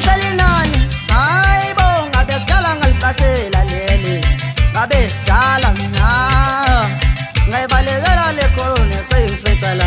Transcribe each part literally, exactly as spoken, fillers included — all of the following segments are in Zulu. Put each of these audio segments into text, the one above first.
ngihleli nani hayi bo ngabe kudala ngalifatela leli ngabe dala mina ngayibalekela le corona seyifetha la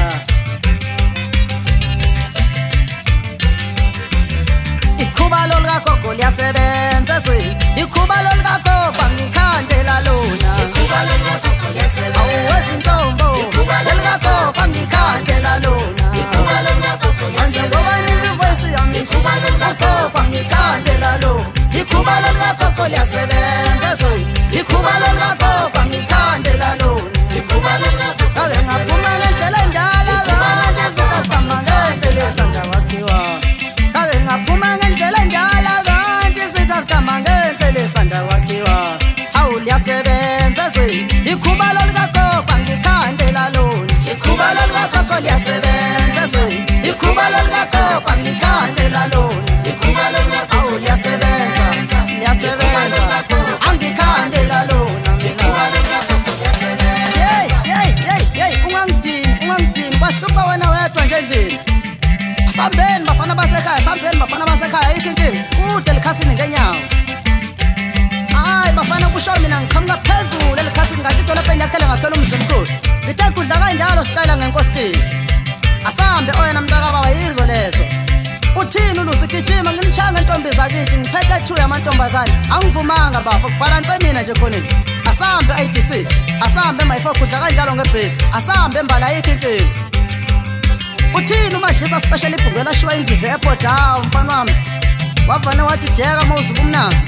ikhuba lolikagogo liyasebenza swe ikhuba lolikagogo ngikhandela lona ikhuba lolikagogo liyasebenza awezinsombo lolikagogo ngikhandela lona ikhuba lolikagogo liyasebenza voice yami ikhuba lolikagogo ngikhandela lona ikhuba lolikagogo liyasebenza swe ikhuba lolikagogo ngikhandela lona ikhuba lolikagogo kake ngaphuma ngendlela endala kanje sitasama ngendlela esanda wakhiwa kake ngaphuma ngendlela endala kanje sitasama ngendlela esanda wakhiwa hawu liyasebenza swe ikhuba lolikagogo ngikhandela lona ikhuba lolikagogo liyasebenza swe ikhuba lolikagogo ngikhandela lona ikhuba lolikagogo liyasebenza liyasebenza angikhandela lona ikhuba lolikagogo liyasebenza hey hey hey hey ungangidini ungangidini bahlupha wena wedwa nje endlini asambeni bafana basekhaya asambeni bafana basekhaya ikinkingi kude likhasini ngenyawo hayi bafana kusho mina ngiqhamuka phezulu elikhasini ngathi ito lapha enyakhele ngakhela umzimkhulu ngithe kudla kanjalo sitayela ngenkosini asambe oyena mntaka baba yizwe lezo uthini ulusigijima ngimchanga intombi zakithi ngiphethe two yamantombazane angivumanga bafa kubhalanse mina nje khoneni asambe I D C asambe mayifo kudla kanjalo ngebhesi asambe mbala ikinkingi uthini umadlisa special ibhungela shiwa indize airport hawo mfana wami wavana wathi jeka mawuzuba umnandi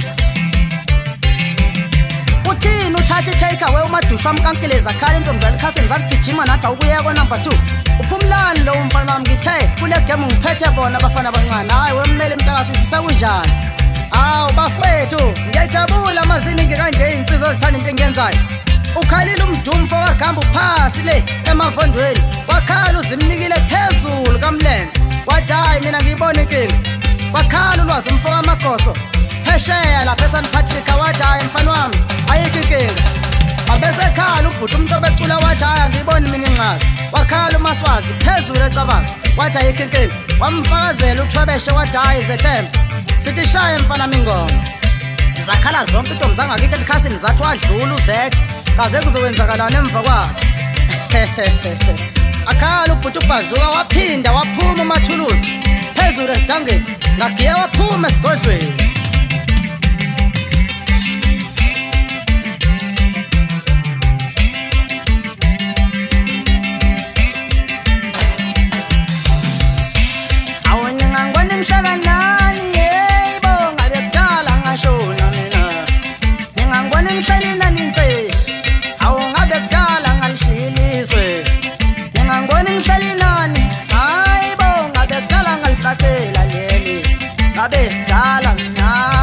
uthini uthatha take away umadusha wamkankeleza khala intombazane khasini zakugijima nathi awukuyeko number two uphumlani lo mfana wami ngithe kule game ngiphethe bona abafana abancane hayi wemmele mntakasisi sekunjani awu bafethu ngiyajabula amazini ngekanje insizwe zithanda into engiyenzayo ukhalile umdumfo wakhamba uphasi le emavondweni wakhala uzimnikile phezulu kamlenze wathi hayi mina ngiyibona inkingi wakhala ulwazi umfo kamagoso phesheya lapha eSan Patrick wathi hayi mfana wami ayikho inkinga abesekhala ubhuti umuntu obecula wathi hayi angiyiboni mina inqazi wakhala umaswazi phezulu eTsabazi wathi ayikho inkinga wamfakazela uthwebeshe wathi hayi zethemba sithi shaye mfana mingoma zakhala zonke intombi zangakithi elikhasini zathi wadlula uzethe kaze kuzokwenzakalana emva kwakhe akhala ubhuti uBhazuka waphinda waphuma umathuluzi phezulu esidangeni ngagiya waphuma esigodlweni ngabe dala mina